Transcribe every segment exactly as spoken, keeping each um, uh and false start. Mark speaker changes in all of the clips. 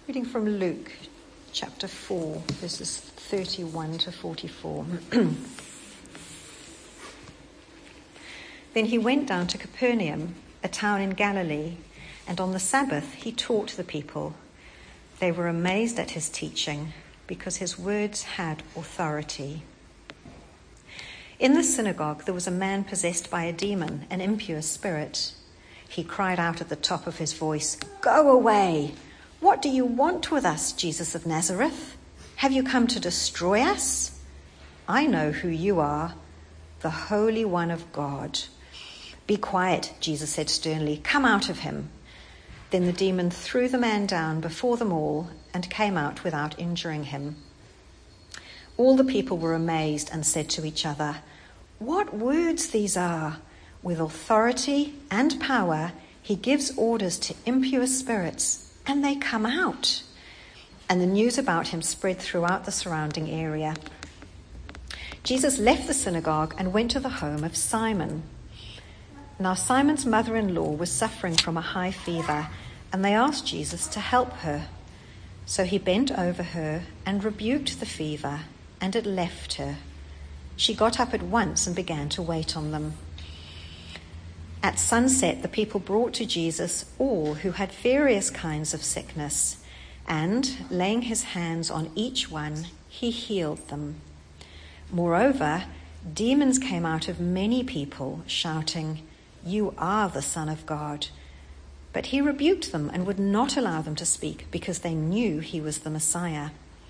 Speaker 1: Reading from Luke chapter four, verses thirty-one to forty-four. Then he went down to Capernaum, a town in Galilee, and on the Sabbath he taught the people. They were amazed at his teaching, because his words had authority. In the synagogue there was a man possessed by a demon, an impure spirit. He cried out at the top of his voice, "Go away! What do you want with us, Jesus of Nazareth? Have you come to destroy us? I know who you are, the Holy One of God." "Be quiet," Jesus said sternly. "Come out of him." Then the demon threw the man down before them all and came out without injuring him. All the people were amazed and said to each other, "What words these are! With authority and power, he gives orders to impure spirits, and they come out." And the news about him spread throughout the surrounding area. Jesus left the synagogue and went to the home of Simon. Now Simon's mother-in-law was suffering from a high fever, and they asked Jesus to help her. So he bent over her and rebuked the fever, and it left her. She got up at once and began to wait on them. At sunset, the people brought to Jesus all who had various kinds of sickness, and, laying his hands on each one, he healed them. Moreover, demons came out of many people, shouting, "You are the Son of God." But he rebuked them and would not allow them to speak, because they knew he was the Messiah.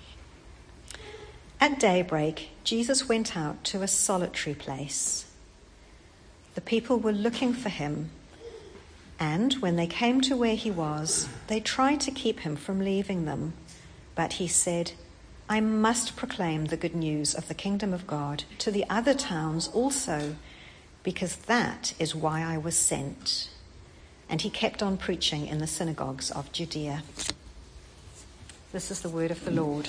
Speaker 1: At daybreak, Jesus went out to a solitary place. The people were looking for him, and when they came to where he was, they tried to keep him from leaving them. But he said, "I must proclaim the good news of the kingdom of God to the other towns also, because that is why I was sent." And he kept on preaching in the synagogues of Judea. This is the word of the Lord.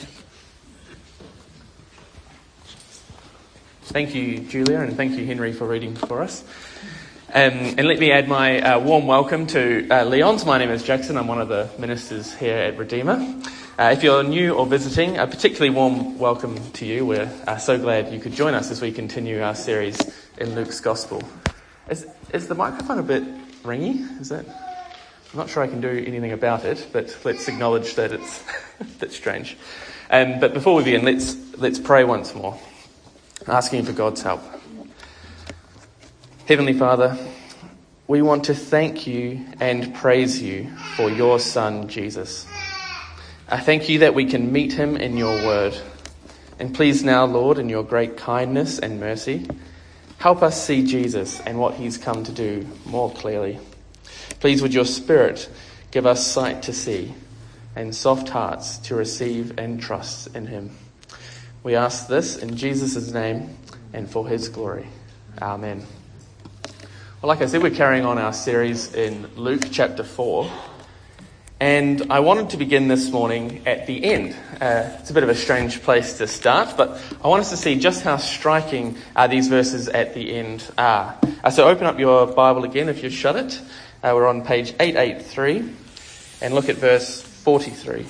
Speaker 2: Thank you, Julia, and thank you, Henry, for reading for us. Um, and let me add my uh, warm welcome to uh, Leon's. My name is Jackson. I'm one of the ministers here at Redeemer. Uh, if you're new or visiting, a particularly warm welcome to you. We're uh, so glad you could join us as we continue our series in Luke's Gospel. Is, is the microphone a bit ringy? Is it? I'm not sure I can do anything about it, but let's acknowledge that it's a bit strange. Um, but before we begin, let's let's pray once more, asking for God's help. Heavenly Father, we want to thank you and praise you for your Son, Jesus. I thank you that we can meet him in your word. And please now, Lord, in your great kindness and mercy, help us see Jesus and what he's come to do more clearly. Please, would your Spirit give us sight to see and soft hearts to receive and trust in him. We ask this in Jesus' name and for his glory. Amen. Well, like I said, we're carrying on our series in Luke chapter four. And I wanted to begin this morning at the end. Uh, it's a bit of a strange place to start, but I want us to see just how striking uh, these verses at the end are. Uh, so open up your Bible again if you've shut it. Uh, we're on page eight eighty-three and look at verse forty-three.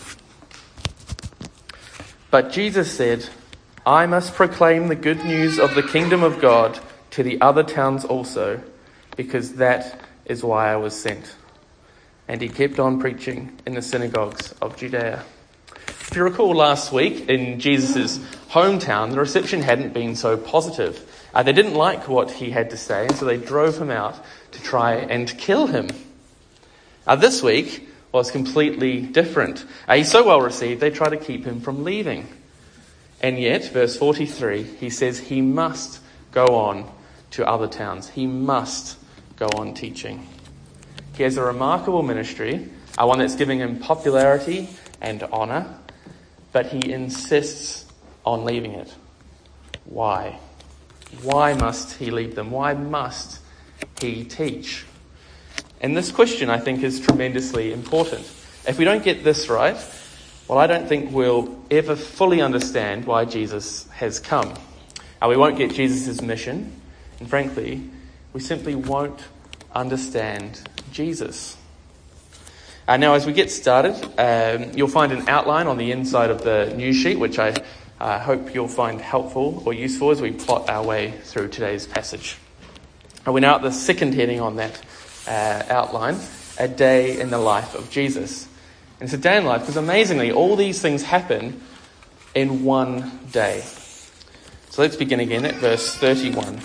Speaker 2: But Jesus said, "I must proclaim the good news of the kingdom of God to the other towns also, because that is why I was sent." And he kept on preaching in the synagogues of Judea. If you recall last week, in Jesus' hometown, the reception hadn't been so positive. Uh, they didn't like what he had to say, and so they drove him out to try and kill him. Uh, this week was completely different. Uh, he's so well received, they try to keep him from leaving. And yet, verse forty-three, he says he must go on to other towns. He must go on teaching. He has a remarkable ministry, uh, one that's giving him popularity and honour, but he insists on leaving it. Why? Why must he leave them? Why must he teach? And this question, I think, is tremendously important. If we don't get this right, well, I don't think we'll ever fully understand why Jesus has come. Uh, we won't get Jesus' mission, and frankly, we simply won't understand Jesus. Uh, now, as we get started, um, you'll find an outline on the inside of the news sheet, which I uh, hope you'll find helpful or useful as we plot our way through today's passage. And we're now at the second heading on that uh, outline, a day in the life of Jesus. And it's a day in life because amazingly, all these things happen in one day. So let's begin again at verse thirty-one.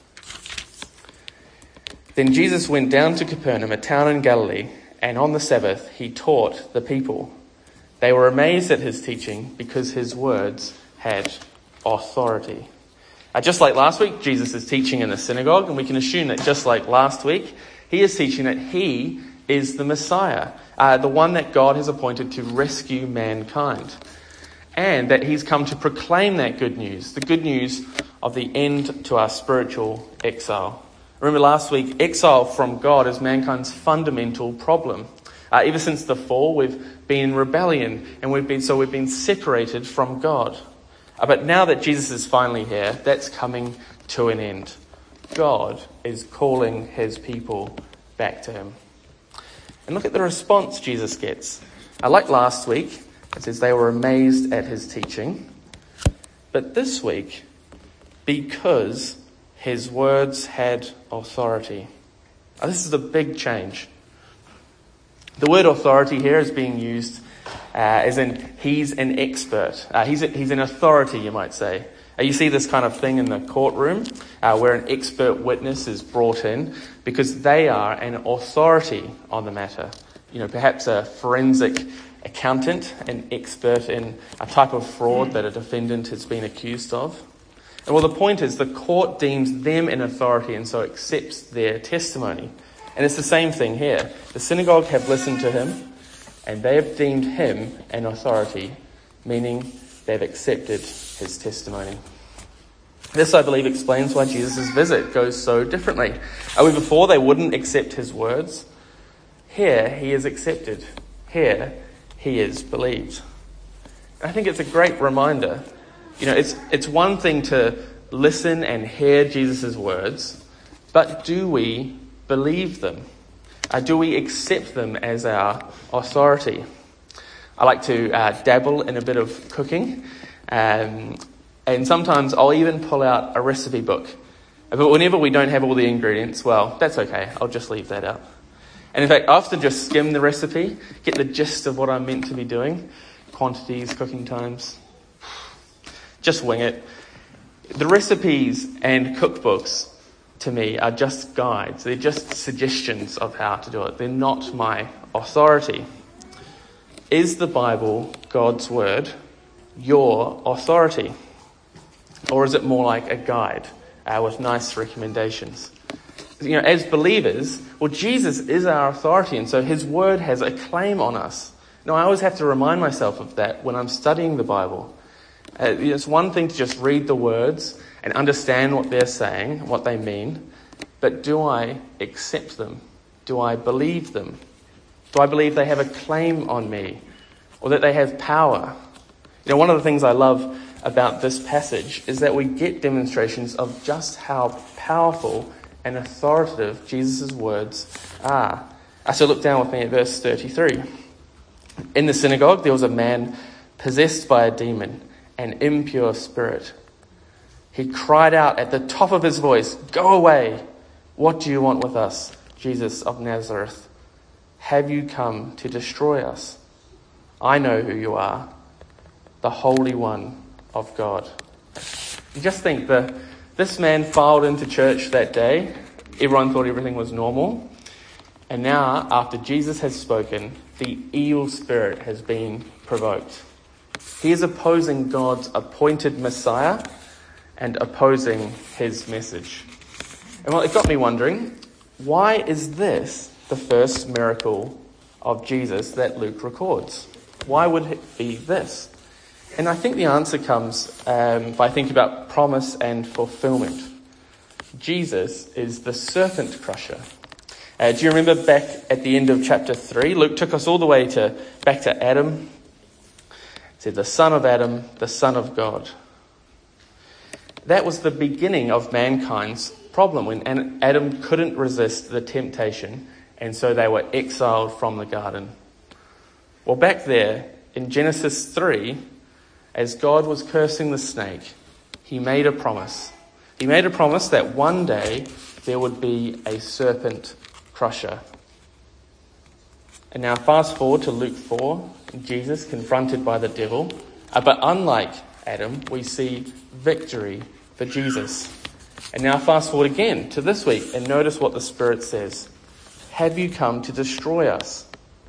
Speaker 2: Then Jesus went down to Capernaum, a town in Galilee, and on the Sabbath he taught the people. They were amazed at his teaching because his words had authority. Uh, just like last week, Jesus is teaching in the synagogue, and we can assume that just like last week, he is teaching that he is the Messiah, uh, the one that God has appointed to rescue mankind. And that he's come to proclaim that good news, the good news of the end to our spiritual exile. Remember last week, exile from God is mankind's fundamental problem. Uh, ever since the fall, we've been in rebellion, and we've been so we've been separated from God. Uh, but now that Jesus is finally here, that's coming to an end. God is calling his people back to him. And look at the response Jesus gets. Uh, like last week, it says they were amazed at his teaching. But this week, because his words had authority. Now, this is a big change. The word authority here is being used uh, as in he's an expert. Uh, he's, a, he's an authority, you might say. Uh, you see this kind of thing in the courtroom uh, where an expert witness is brought in because they are an authority on the matter. You know, perhaps a forensic accountant, an expert in a type of fraud that a defendant has been accused of. And well, the point is the court deems them an authority and so accepts their testimony. And it's the same thing here. The synagogue have listened to him and they have deemed him an authority, meaning they've accepted his testimony. This, I believe, explains why Jesus' visit goes so differently. Uh, before, they wouldn't accept his words. Here, he is accepted. Here, he is believed. I think it's a great reminder. You know, it's it's one thing to listen and hear Jesus' words, but do we believe them? Uh, do we accept them as our authority? I like to uh, dabble in a bit of cooking, um, and sometimes I'll even pull out a recipe book. But whenever we don't have all the ingredients, well, that's okay. I'll just leave that out. And in fact, I often just skim the recipe, get the gist of what I'm meant to be doing, quantities, cooking times. Just wing it. The recipes and cookbooks, to me, are just guides. They're just suggestions of how to do it. They're not my authority. Is the Bible, God's word, your authority? Or is it more like a guide uh, with nice recommendations? You know, as believers, well, Jesus is our authority, and so his word has a claim on us. Now, I always have to remind myself of that when I'm studying the Bible. Uh, it's one thing to just read the words and understand what they're saying, what they mean, but do I accept them? Do I believe them? Do I believe they have a claim on me or that they have power? You know, one of the things I love about this passage is that we get demonstrations of just how powerful and authoritative Jesus' words are. So look down with me at verse thirty-three. In the synagogue, there was a man possessed by a demon, an impure spirit. He cried out at the top of his voice, "Go away! What do you want with us, Jesus of Nazareth? Have you come to destroy us? I know who you are, the Holy One of God." You just think that this man filed into church that day. Everyone thought everything was normal. And now, after Jesus has spoken, the evil spirit has been provoked. He is opposing God's appointed Messiah and opposing his message. And well, it got me wondering, why is this the first miracle of Jesus that Luke records? Why would it be this? And I think the answer comes um, by thinking about promise and fulfillment. Jesus is the serpent crusher. Uh, do you remember back at the end of chapter three? Luke took us all the way to back to Adam. It said, the son of Adam, the son of God. That was the beginning of mankind's problem when Adam couldn't resist the temptation, and so they were exiled from the garden. Well, back there in Genesis three, as God was cursing the snake, he made a promise. He made a promise that one day there would be a serpent crusher. And now fast forward to Luke four, Jesus confronted by the devil. Uh, but unlike Adam, we see victory for Jesus. And now fast forward again to this week and notice what the Spirit says. Have you come to destroy us?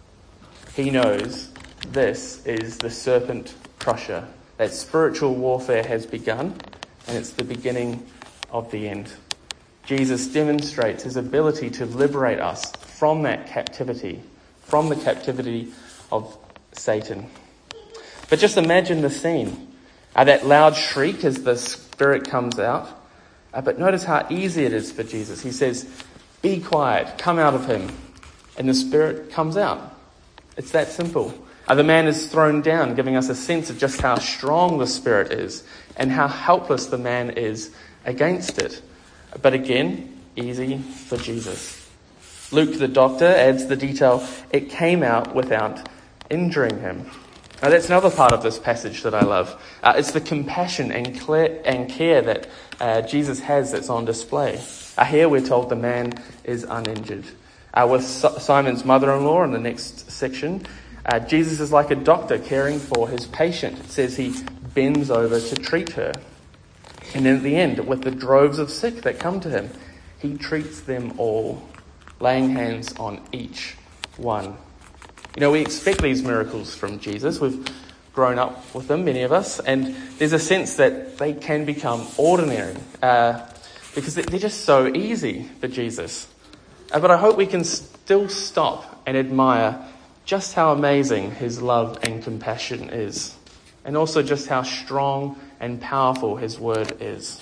Speaker 2: He knows this is the serpent crusher. That spiritual warfare has begun, and it's the beginning of the end. Jesus demonstrates his ability to liberate us from that captivity, from the captivity of Satan. But just imagine the scene. Uh, that loud shriek as the Spirit comes out. Uh, but notice how easy it is for Jesus. He says, be quiet, come out of him. And the Spirit comes out. It's that simple. Uh, the man is thrown down, giving us a sense of just how strong the Spirit is and how helpless the man is against it. But again, easy for Jesus. Luke, the doctor, adds the detail, it came out without injuring him. Now that's another part of this passage that I love. Uh, it's the compassion and, clear, and care that uh, Jesus has that's on display. Uh, here we're told the man is uninjured. Uh, with S- Simon's mother-in-law in the next section, uh, Jesus is like a doctor caring for his patient. It says he bends over to treat her. And then at the end, with the droves of sick that come to him, he treats them all, laying hands on each one. You know, we expect these miracles from Jesus. We've grown up with them, many of us, and there's a sense that they can become ordinary uh, because they're just so easy for Jesus. Uh, but I hope we can still stop and admire just how amazing his love and compassion is, and also just how strong and powerful his word is.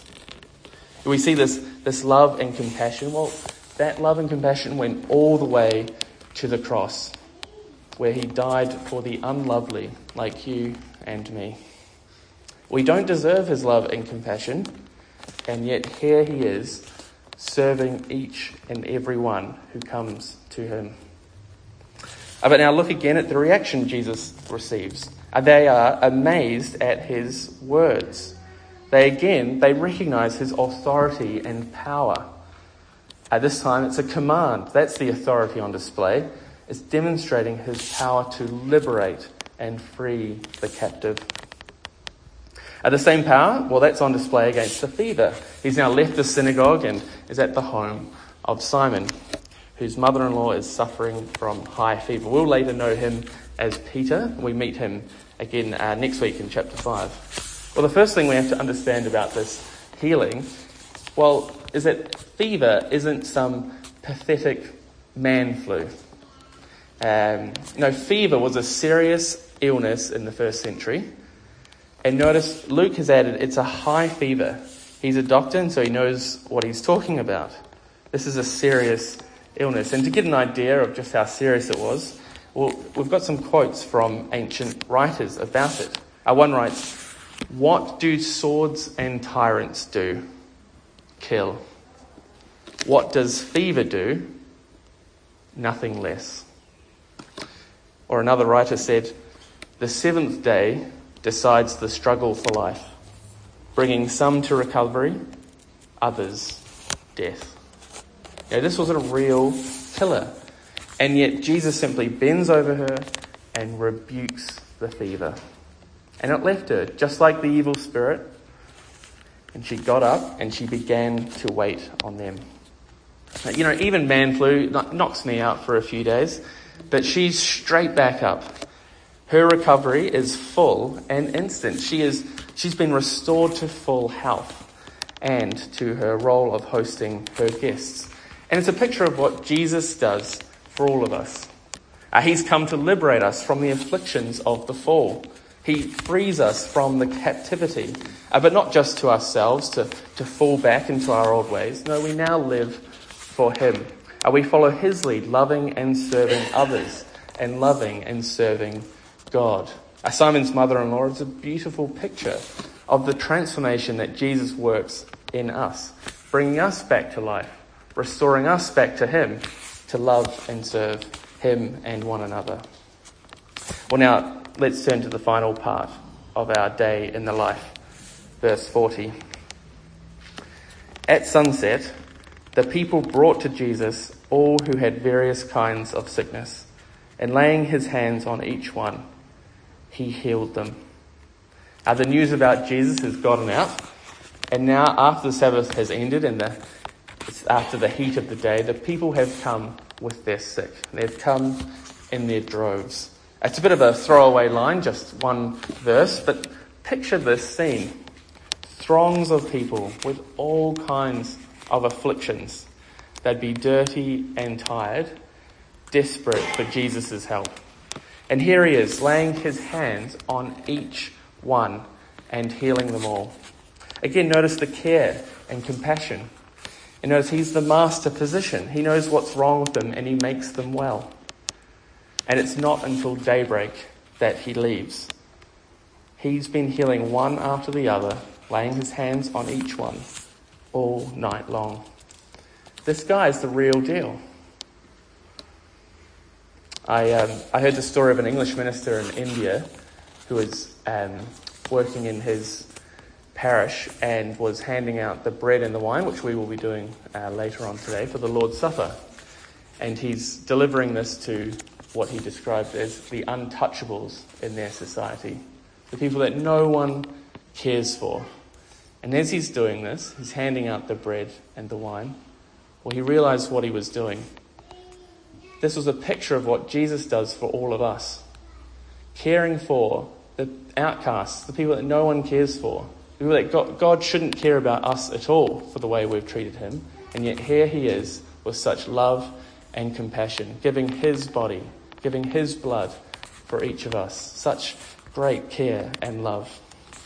Speaker 2: We see this, this love and compassion. Well, that love and compassion went all the way to the cross, where he died for the unlovely like you and me. We don't deserve his love and compassion, and yet here he is, serving each and every one who comes to him. Uh, but now look again at the reaction Jesus receives. Uh, they are amazed at his words. They again, they recognize his authority and power. Uh, this time it's a command. That's the authority on display. It's demonstrating his power to liberate and free the captive. Uh, the same power, well, that's on display against the fever. He's now left the synagogue and is at the home of Simon, whose mother-in-law is suffering from high fever. We'll later know him as Peter. We meet him again uh, next week in chapter five. Well, the first thing we have to understand about this healing, well, is that fever isn't some pathetic man flu. Um, you know, fever was a serious illness in the first century. And notice Luke has added it's a high fever. He's a doctor, and so he knows what he's talking about. This is a serious illness. And to get an idea of just how serious it was, well, we've got some quotes from ancient writers about it. Uh, one writes, "What do swords and tyrants do? Kill. What does fever do? Nothing less." Or another writer said, "The seventh day decides the struggle for life, bringing some to recovery, others death." Now, this was a real killer, and yet Jesus simply bends over her and rebukes the fever. And it left her, just like the evil spirit, and she got up and she began to wait on them. You know, even man flu knocks me out for a few days, but she's straight back up. Her recovery is full and instant. She is, she's been restored to full health and to her role of hosting her guests. And it's a picture of what Jesus does for all of us. Uh, he's come to liberate us from the afflictions of the fall. He frees us from the captivity, uh, but not just to ourselves, to, to fall back into our old ways. No, we now live for him. Uh, we follow his lead, loving and serving others, and loving and serving God. Uh, Simon's mother-in-law is a beautiful picture of the transformation that Jesus works in us, bringing us back to life, restoring us back to him, to love and serve him and one another. Well, now let's turn to the final part of our day in the life. Verse forty. At sunset, the people brought to Jesus all who had various kinds of sickness, and laying his hands on each one, he healed them. Now, the news about Jesus has gotten out, and now after the Sabbath has ended and the, after the heat of the day, the people have come with their sick. They've come in their droves. It's a bit of a throwaway line, just one verse, but picture this scene. Throngs of people with all kinds of afflictions. They'd be dirty and tired, desperate for Jesus' help. And here he is, laying his hands on each one and healing them all. Again, notice the care and compassion. And notice he's the master physician. He knows what's wrong with them and he makes them well. And it's not until daybreak that he leaves. He's been healing one after the other, laying his hands on each one all night long. This guy is the real deal. I um, I heard the story of an English minister in India who was um, working in his parish and was handing out the bread and the wine, which we will be doing uh, later on today for the Lord's Supper. And he's delivering this to what he described as the untouchables in their society, the people that no one cares for. And as he's doing this, he's handing out the bread and the wine. Well, he realized what he was doing. This was a picture of what Jesus does for all of us. Caring for the outcasts, the people that no one cares for. The people that God, God shouldn't care about us at all for the way we've treated him. And yet here he is with such love and compassion, giving his body, giving his blood for each of us. Such great care and love.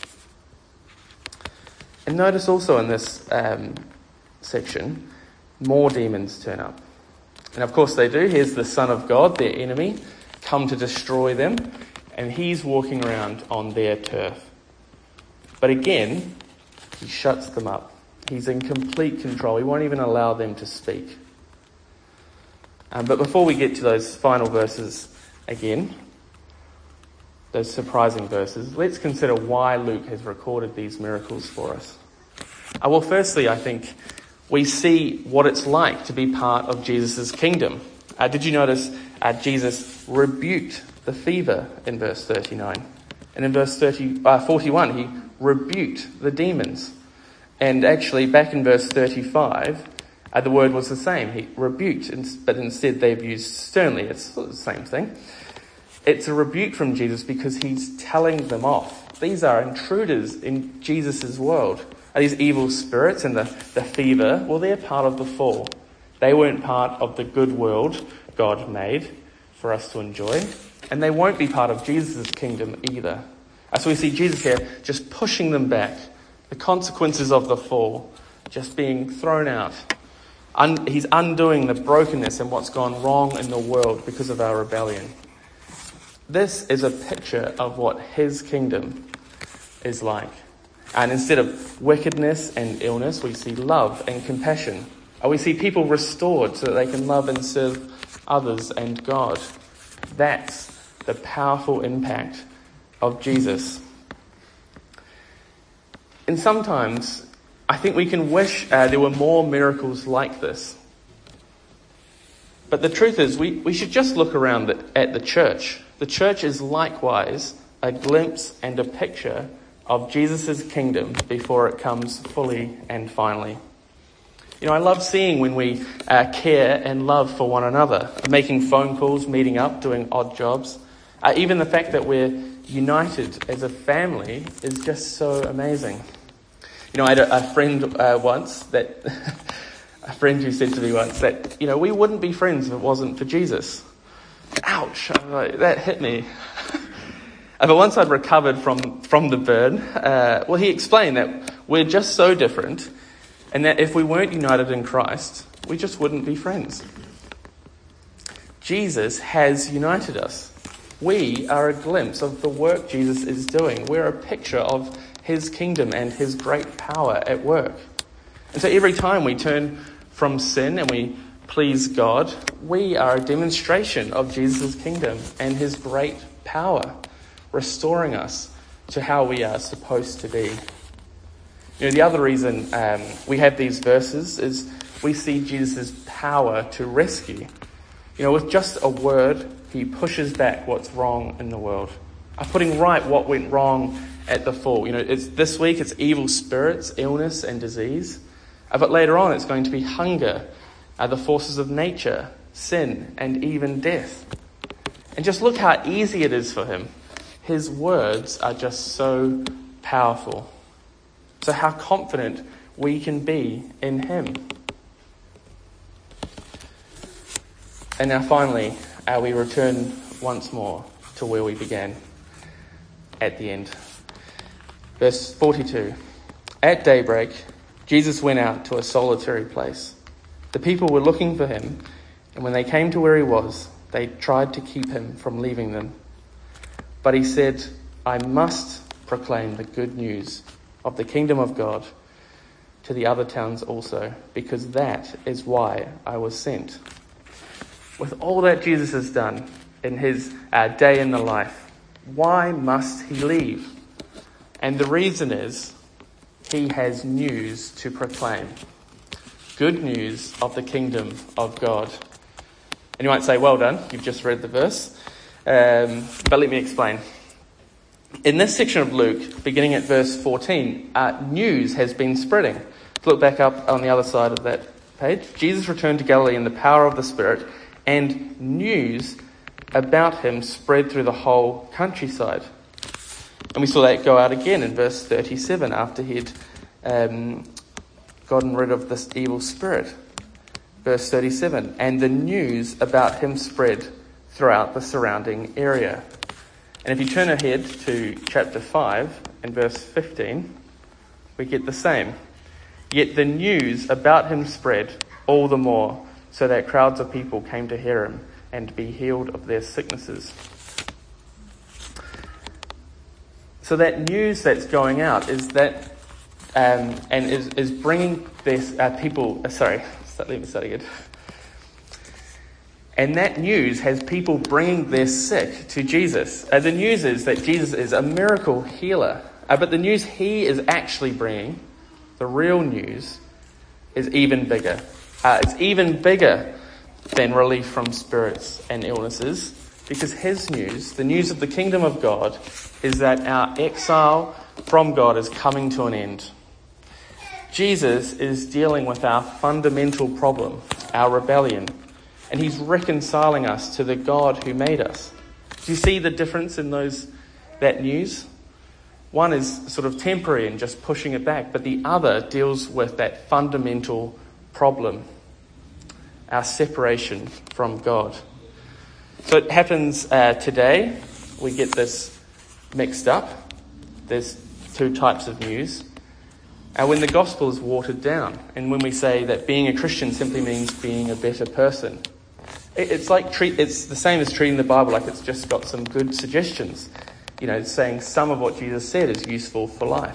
Speaker 2: And notice also in this um, section, more demons turn up. And of course they do. Here's the Son of God, their enemy, come to destroy them. And he's walking around on their turf. But again, he shuts them up. He's in complete control. He won't even allow them to speak. Um, but before we get to those final verses again, those surprising verses, let's consider why Luke has recorded these miracles for us. Uh, well, firstly, I think we see what it's like to be part of Jesus' kingdom. Uh, did you notice uh, Jesus rebuked the fever in verse thirty-nine? And in verse thirty, uh, forty-one, he rebuked the demons. And actually, back in verse thirty-five, uh, the word was the same. He rebuked, but instead they've used sternly. It's the same thing. It's a rebuke from Jesus because he's telling them off. These are intruders in Jesus' world. Are these evil spirits and the, the fever? Well, they're part of the fall. They weren't part of the good world God made for us to enjoy. And they won't be part of Jesus' kingdom either. So we see Jesus here just pushing them back. The consequences of the fall just being thrown out. Un- he's undoing the brokenness and what's gone wrong in the world because of our rebellion. This is a picture of what his kingdom is like. And instead of wickedness and illness, we see love and compassion. We see people restored so that they can love and serve others and God. That's the powerful impact of Jesus. And sometimes I think we can wish uh, there were more miracles like this. But the truth is, we, we should just look around the, at the church. The church is likewise a glimpse and a picture of Jesus' kingdom before it comes fully and finally. You know, I love seeing when we uh, care and love for one another, making phone calls, meeting up, doing odd jobs. Uh, even the fact that we're united as a family is just so amazing. You know, I had a, a friend uh, once that, a friend who said to me once that, you know, we wouldn't be friends if it wasn't for Jesus. Ouch, like, that hit me. But once I'd recovered from, from the burn, uh, well, he explained that we're just so different and that if we weren't united in Christ, we just wouldn't be friends. Jesus has united us. We are a glimpse of the work Jesus is doing. We're a picture of his kingdom and his great power at work. And so every time we turn from sin and we please God, we are a demonstration of Jesus' kingdom and his great power, restoring us to how we are supposed to be. You know, the other reason um, we have these verses is we see Jesus' power to rescue. You know, with just a word, he pushes back what's wrong in the world. Uh, putting right what went wrong at the fall. You know, it's this week it's evil spirits, illness and disease. Uh, but later on it's going to be hunger, uh, the forces of nature, sin and even death. And just look how easy it is for him. His words are just so powerful. So how confident we can be in him. And now finally, uh, we return once more to where we began at the end. Verse forty-two. At daybreak, Jesus went out to a solitary place. The people were looking for him, and when they came to where he was, they tried to keep him from leaving them. But he said, I must proclaim the good news of the kingdom of God to the other towns also, because that is why I was sent. With all that Jesus has done in his uh, day in the life, why must he leave? And the reason is he has news to proclaim. Good news of the kingdom of God. And you might say, well done, you've just read the verse. Um, but let me explain. In this section of Luke, beginning at verse fourteen, uh, news has been spreading. Let's look back up on the other side of that page. Jesus returned to Galilee in the power of the Spirit, and news about him spread through the whole countryside. And we saw that go out again in verse thirty-seven after he'd um, gotten rid of this evil spirit. Verse thirty-seven, and the news about him spread throughout the surrounding area. And if you turn ahead to chapter five and verse fifteen, we get the same. Yet the news about him spread all the more, so that crowds of people came to hear him and be healed of their sicknesses. So that news that's going out is that, um, and is, is bringing this uh, people. Uh, sorry, start, let me start again. And that news has people bringing their sick to Jesus. Uh, the news is that Jesus is a miracle healer. Uh, but the news he is actually bringing, the real news, is even bigger. Uh, it's even bigger than relief from spirits and illnesses, because his news, the news of the kingdom of God, is that our exile from God is coming to an end. Jesus is dealing with our fundamental problem, our rebellion. And he's reconciling us to the God who made us. Do you see the difference in those that news? One is sort of temporary and just pushing it back, but the other deals with that fundamental problem, our separation from God. So it happens uh, today. We get this mixed up. There's two types of news. And when the gospel is watered down, and when we say that being a Christian simply means being a better person, it's like treat. It's the same as treating the Bible like it's just got some good suggestions. You know, saying some of what Jesus said is useful for life.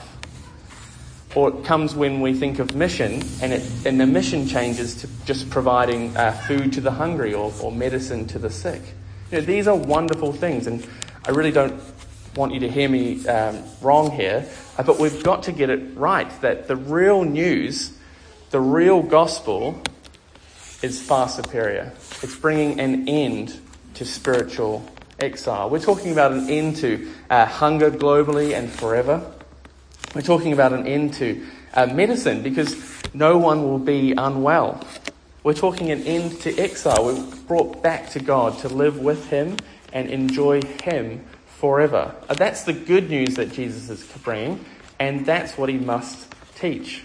Speaker 2: Or it comes when we think of mission, and it and the mission changes to just providing uh, food to the hungry or, or medicine to the sick. You know, these are wonderful things, and I really don't want you to hear me um, wrong here, uh, but we've got to get it right, that the real news, the real gospel, is far superior. It's bringing an end to spiritual exile. We're talking about an end to uh, hunger globally and forever. We're talking about an end to uh, medicine, because no one will be unwell. We're talking an end to exile. We're brought back to God to live with him and enjoy him forever. Uh, that's the good news that Jesus is bringing, and that's what he must teach.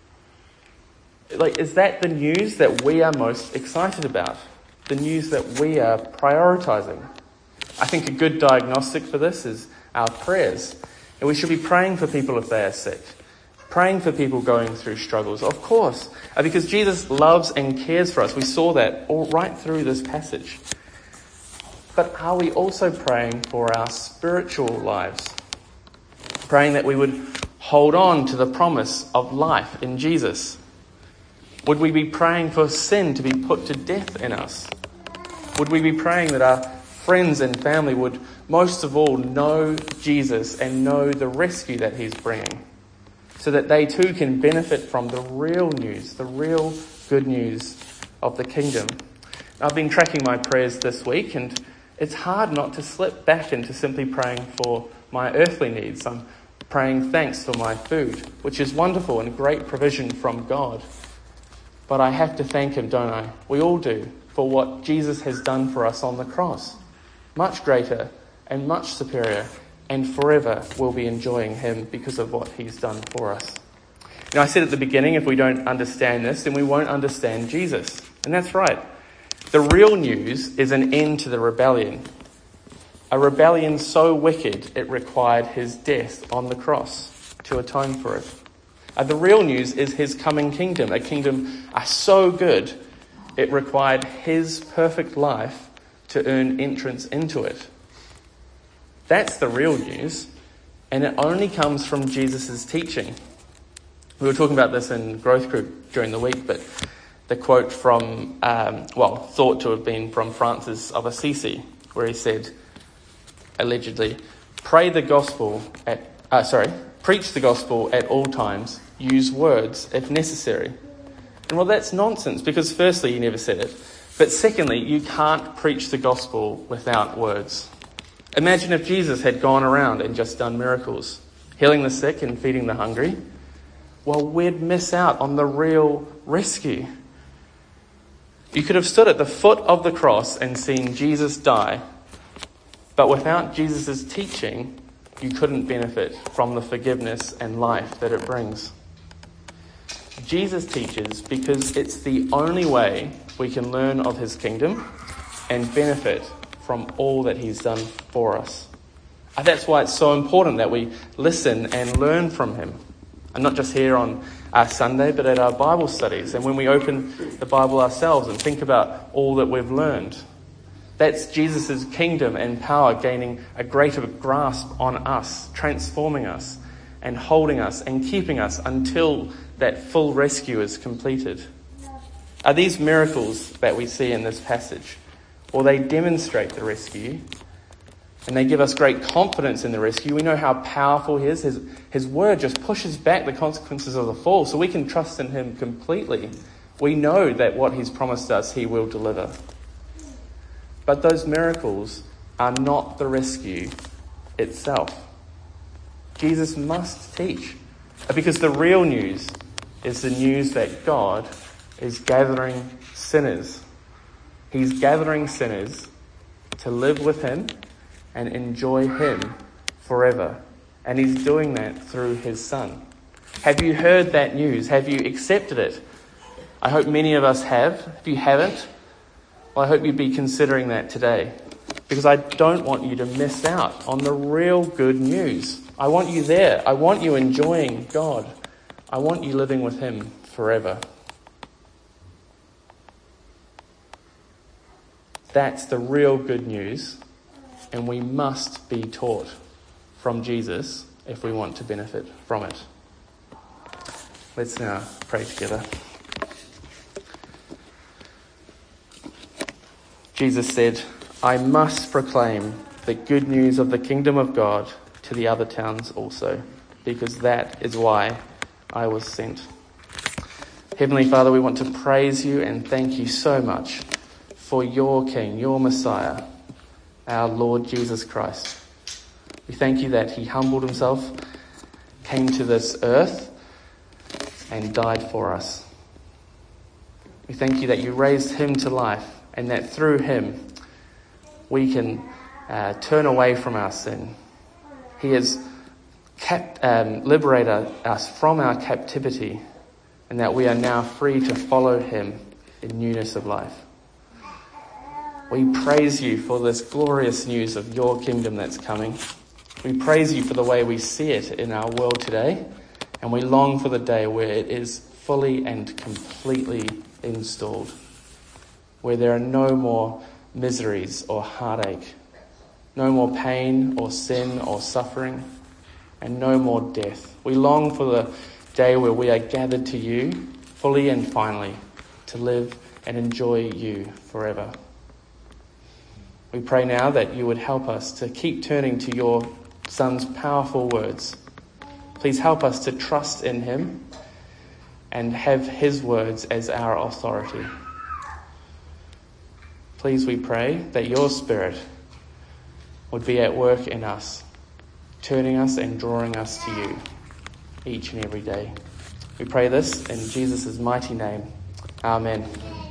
Speaker 2: Like, is that the news that we are most excited about? The news that we are prioritizing? I think a good diagnostic for this is our prayers. And we should be praying for people if they are sick. Praying for people going through struggles, of course. Because Jesus loves and cares for us. We saw that all right through this passage. But are we also praying for our spiritual lives? Praying that we would hold on to the promise of life in Jesus? Would we be praying for sin to be put to death in us? Would we be praying that our friends and family would most of all know Jesus and know the rescue that he's bringing, so that they too can benefit from the real news, the real good news of the kingdom. I've been tracking my prayers this week, and it's hard not to slip back into simply praying for my earthly needs. I'm praying thanks for my food, which is wonderful and a great provision from God. But I have to thank him, don't I? We all do, for what Jesus has done for us on the cross. Much greater and much superior, and forever we'll be enjoying him because of what he's done for us. You know, I said at the beginning, if we don't understand this, then we won't understand Jesus. And that's right. The real news is an end to the rebellion. A rebellion so wicked it required his death on the cross to atone for it. Uh, the real news is his coming kingdom, a kingdom uh, so good it required his perfect life to earn entrance into it. That's the real news, and it only comes from Jesus' teaching. We were talking about this in growth group during the week, but the quote from, um, well, thought to have been from Francis of Assisi, where he said, allegedly, pray the gospel at, uh, sorry, preach the gospel at all times, use words if necessary. And well, that's nonsense, because firstly, he never said it, but secondly, you can't preach the gospel without words. Imagine if Jesus had gone around and just done miracles, healing the sick and feeding the hungry. Well, we'd miss out on the real rescue. You could have stood at the foot of the cross and seen Jesus die, but without Jesus' teaching, you couldn't benefit from the forgiveness and life that it brings. Jesus teaches because it's the only way we can learn of his kingdom and benefit from all that he's done for us. And that's why it's so important that we listen and learn from him. And not just here on our Sunday, but at our Bible studies. And when we open the Bible ourselves and think about all that we've learned. That's Jesus' kingdom and power gaining a greater grasp on us, transforming us and holding us and keeping us until that full rescue is completed. Are these miracles that we see in this passage? Well, they demonstrate the rescue and they give us great confidence in the rescue. We know how powerful he is. His, his word just pushes back the consequences of the fall, so we can trust in him completely. We know that what he's promised us, he will deliver. But those miracles are not the rescue itself. Jesus must teach, because the real news is the news that God is gathering sinners. He's gathering sinners to live with him and enjoy him forever. And he's doing that through his Son. Have you heard that news? Have you accepted it? I hope many of us have. If you haven't, well, I hope you'd be considering that today. Because I don't want you to miss out on the real good news. I want you there. I want you enjoying God. I want you living with him forever. That's the real good news, and we must be taught from Jesus if we want to benefit from it. Let's now pray together. Jesus said, I must proclaim the good news of the kingdom of God to the other towns also, because that is why I was sent. Heavenly Father, we want to praise you and thank you so much for your King, your Messiah, our Lord Jesus Christ. We thank you that he humbled himself, came to this earth, and died for us. We thank you that you raised him to life, and that through him we can uh, turn away from our sin. He has kept, um, liberated us from our captivity, and that we are now free to follow him in newness of life. We praise you for this glorious news of your kingdom that's coming. We praise you for the way we see it in our world today, and we long for the day where it is fully and completely installed, where there are no more miseries or heartache, no more pain or sin or suffering, and no more death. We long for the day where we are gathered to you fully and finally to live and enjoy you forever. We pray now that you would help us to keep turning to your Son's powerful words. Please help us to trust in him and have his words as our authority. Please, we pray that your Spirit would be at work in us, turning us and drawing us to you each and every day. We pray this in Jesus' mighty name. Amen.